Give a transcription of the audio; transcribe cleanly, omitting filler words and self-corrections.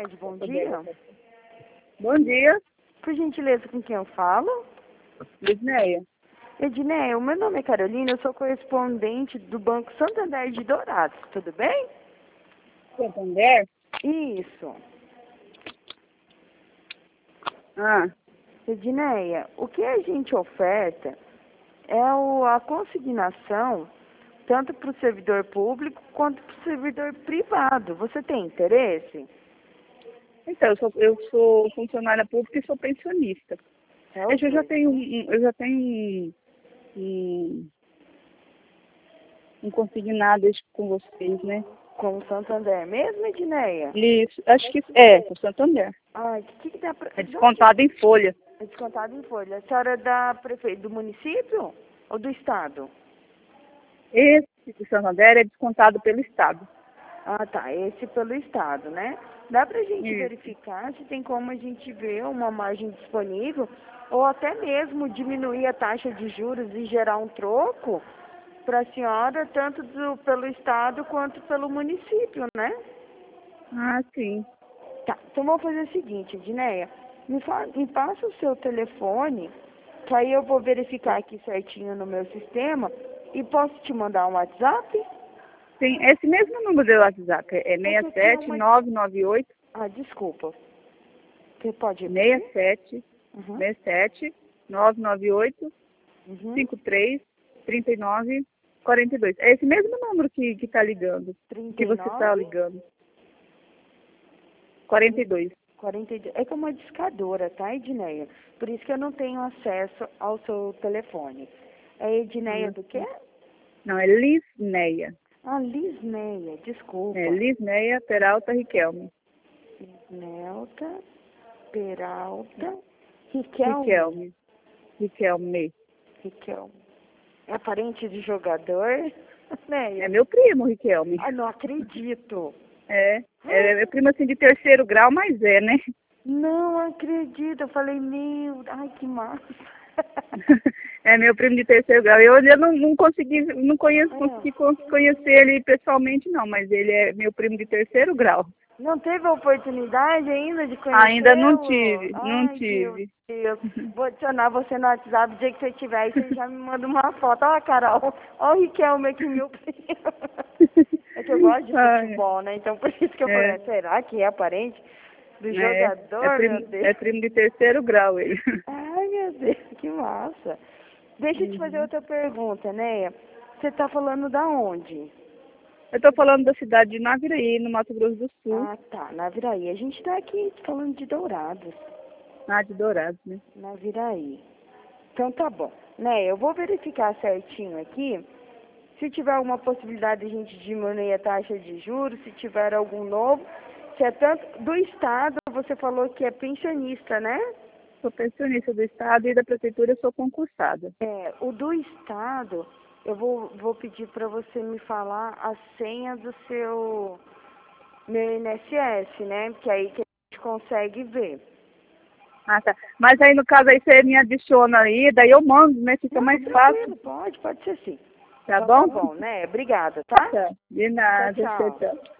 tarde, bom dia. Bom dia, Por gentileza, com quem eu falo? Lisneia. Edneia, o meu nome é Carolina, eu sou correspondente do Banco Santander de Dourados, tudo bem? Santander? Isso. Ah, Edneia, o que a gente oferta é a consignação tanto para o servidor público quanto para o servidor privado. Você tem interesse? então, eu sou funcionária pública e sou pensionista. Eu já tenho, um consignado com vocês, né? Com o Santander mesmo, Edneia? Isso, acho que é, o Santander. Ai, que dá pra... É descontado em folha. É descontado em folha. A senhora é da prefeito do município ou do estado? Esse do Santander é descontado pelo Estado. Ah, tá. Esse pelo estado, né? Dá pra gente Isso. verificar se tem como a gente ver uma margem disponível ou até mesmo diminuir a taxa de juros e gerar um troco para a senhora, tanto pelo estado quanto pelo município, né? Ah, sim. Tá. Então vamos fazer o seguinte, Edneia. Me passa o seu telefone, que aí eu vou verificar aqui certinho no meu sistema e posso te mandar um WhatsApp? Sim, esse mesmo número do WhatsApp é Esse aqui é 67998 Ah, desculpa. Você pode repetir? 67 Uhum. 67 998 Uhum. 53 39 42. É esse mesmo número que está ligando. Que você está 39, ligando. 42. 42. É como uma discadora, tá, Edneia? Por isso que eu não tenho acesso ao seu telefone. É Edneia do quê? Não, é Lisneia. Ah, Lisneia, desculpa. É Lisneia Peralta Riquelme. Nelta, Peralta, Riquelme. Riquelme. Riquelme. Riquelme. É parente de jogador? Né? É meu primo, Riquelme. Ah, não acredito. É meu primo assim de terceiro grau, mas é, né? Não acredito. Eu falei, ai, que massa. É meu primo de terceiro grau. Eu não consegui, consegui conhecer ele pessoalmente, não, mas ele é meu primo de terceiro grau. Não teve a oportunidade ainda de conhecê-lo? Ainda não tive, não Ai, tive. Deus. Vou adicionar você no WhatsApp, o dia que você tiver aí, você já me manda uma foto. Ó, Carol, ó o Riquelme aqui, meu primo. É que eu gosto de futebol, né? Então, por isso que eu falei, será que é parente do jogador, meu Deus? É primo de terceiro grau ele. Ai, meu Deus, que massa. Deixa eu te fazer outra pergunta, né? Você tá falando da onde? Eu estou falando da cidade de Naviraí, no Mato Grosso do Sul. Ah, tá, Naviraí. A gente tá aqui falando de Dourados. De Dourados, né? Naviraí. Então tá bom. Né, eu vou verificar certinho aqui. Se tiver alguma possibilidade de a gente diminuir a taxa de juros, se tiver algum novo. Se é tanto do Estado, você falou que é pensionista, né? Sou pensionista do Estado e da Prefeitura eu sou concursada. É, o do Estado, eu vou pedir para você me falar a senha do seu meu INSS, né? Porque aí que a gente consegue ver. Ah, tá. Mas aí, no caso, aí você me adiciona aí, daí eu mando, né? Fica mais fácil. Pode ser sim. Tá Então bom? tá bom, né? Obrigada, tá? Tá. De nada. Tchau, tchau. Tchau, tchau.